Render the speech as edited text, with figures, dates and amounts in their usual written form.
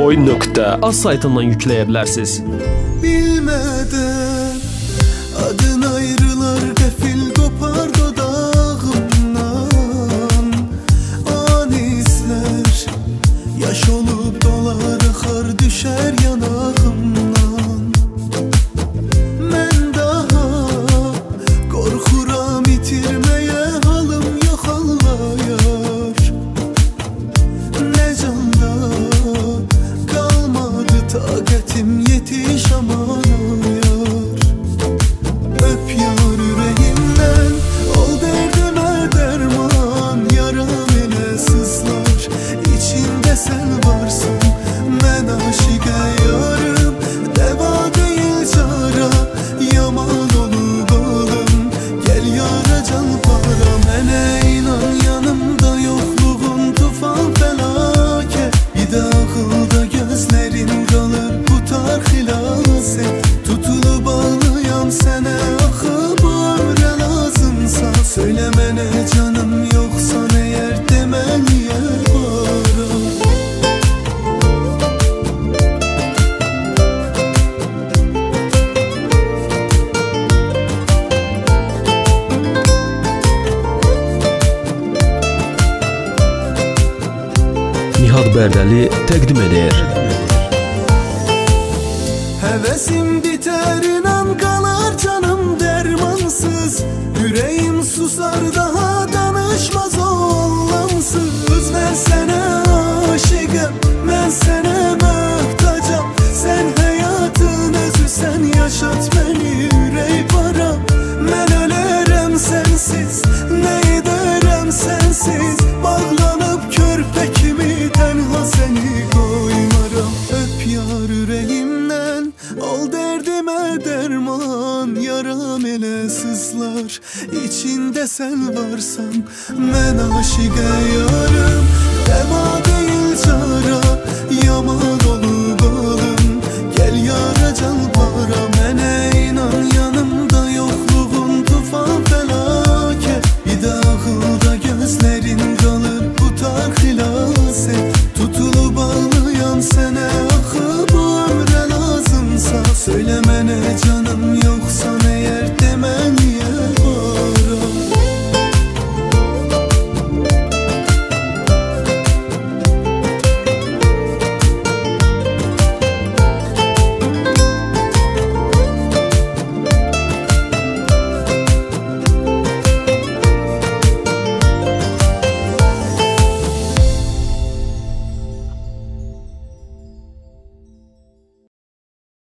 Oyun.az saytından yükləyə bilərsiniz. Bilmeden adın ayrılar qəfil qopar dodağımdan. Anislər yaş olub dolar axar düşər yanağımdan. Mən daha qorxuram itirməyə, halım yox Allah'yar. Nə canda kalmadı taqətim, yetiş aman yar. Öp yar yüreğimden, ol derdime derman. Yaram elə sızlar, içinde sen varsın. Mən aşiqə yarım, deva değil cara. Yaman olub alım, gel yara can para. Mənə inan yanımda yoxluğun tufan felaket. Bir de akılda gözlerin kalır, tutar xilaset. Tutulup ağlayam sənə, axı bu ömrə lazımsa. Söyle mənə canım yoxsan eğer, demən yer var. Nihat Bərdəli təqdim edir. Hevesim biter, inan kalar canım dermansız. Yüreğim susar, daha danışmaz o anlamsız. Ben sana aşıkım, ben sana muhtacam. Sen hayatın özü, sen yaşat beni yüreği para. Ben ölerem sensiz, ne ederem sensiz. Bağlanıp körpe kimi tenha seni koymaram. Öp yar yüreğimden, ol derdime derman. Yaram ele sızlar, içinde sen varsan. Ben aşık yarım, deva değil